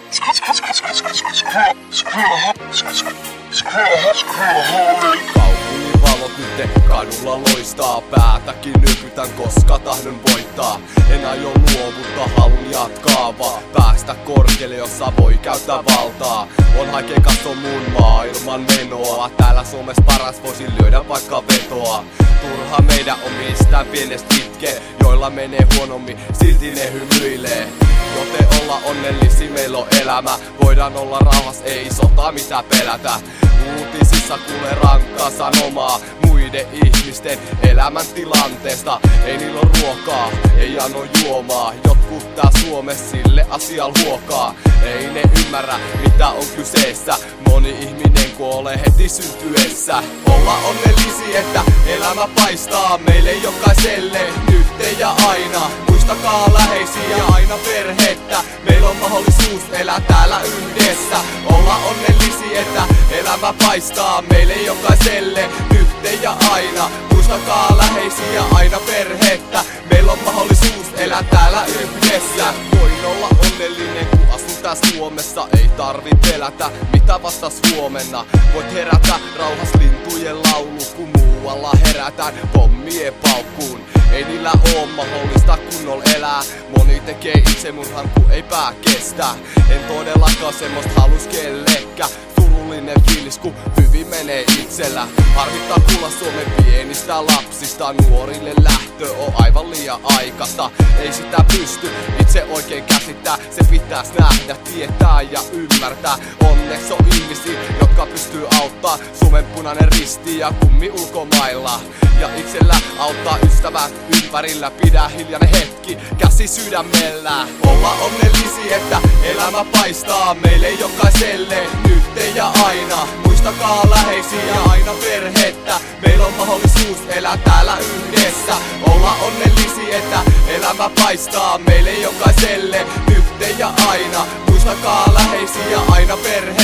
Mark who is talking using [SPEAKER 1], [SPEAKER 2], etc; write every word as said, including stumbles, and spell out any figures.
[SPEAKER 1] Kaupungin valot nyt kadulla loistaa. Päätäkin nykytän koska tahdon voittaa. En aio luovuttaa, halun jatkaa vaan päästä korkealle, jossa voi käyttää valtaa. On haikea katso mun maailman menoa. Täällä Suomessa paras voisin lyödä vaikka vetoa. Turha meidän on mistään pienestä itke, joilla menee huonommin, silti ne hymyilee. Joten olla onnellisi, meillä on elämä. Voidaan olla rauhas, ei sota mitä pelätä. Uutisissa kuulee rankkaa sanomaa muiden ihmisten elämäntilanteesta. Ei niillä on ruokaa, ei anno juomaa. Jotkut tää Suomessa sille asial huokaa. Ei ne ymmärrä mitä on kyseessä. Moni ihminen kuolee heti syntyessä. Olla onnellisi, että elämä paistaa meille jokaiselle nyt ja aina. Muistakaa läheisiä ja aina perhettä. Meillä on mahdollisuus elää täällä yhdessä. Olla onnellisi, että elämä paistaa meille jokaiselle nyt ja aina. Muistakaa läheisiä ja aina perhettä. Meillä on mahdollisuus elää täällä yhdessä. Voin olla onnellinen kun asun tää Suomessa. Ei tarvi pelätä mitä vastas huomenna. Voit herätä rauhas lintujen laulu kun muualla herätään pommien paukkuun. Ei niillä oo mahdollista kunnolla elää. Moni tekee itsemurhan kun ei pää kestä. En todellakaan semmoista halus kellekään. Surullinen fiilis kun hyvin menee itsellä. Harvittaa kuulla Suomen pienistä lapsista. Nuorille lähtö on aivan liian aikaista. Ei sitä pysty itse oikein käsittää. Se pitäis nähdä, tietää ja ymmärtää. Onneksi on ihmisiä jotka pystyy auttaa. Suomen punainen risti ja kummi ulkomailla. Ja itsellä auttaa ystävät ympärillä. Pidä hiljainen hetki, käsi sydämellä. Olla onnellisi, että elämä paistaa meille jokaiselle nyt ja aina. Muistakaa läheisiä ja aina perhettä. Meillä on mahdollisuus elää täällä yhdessä. Olla onnellisi, että elämä paistaa meille jokaiselle nyt ja aina. Muistakaa läheisiä ja aina perhettä.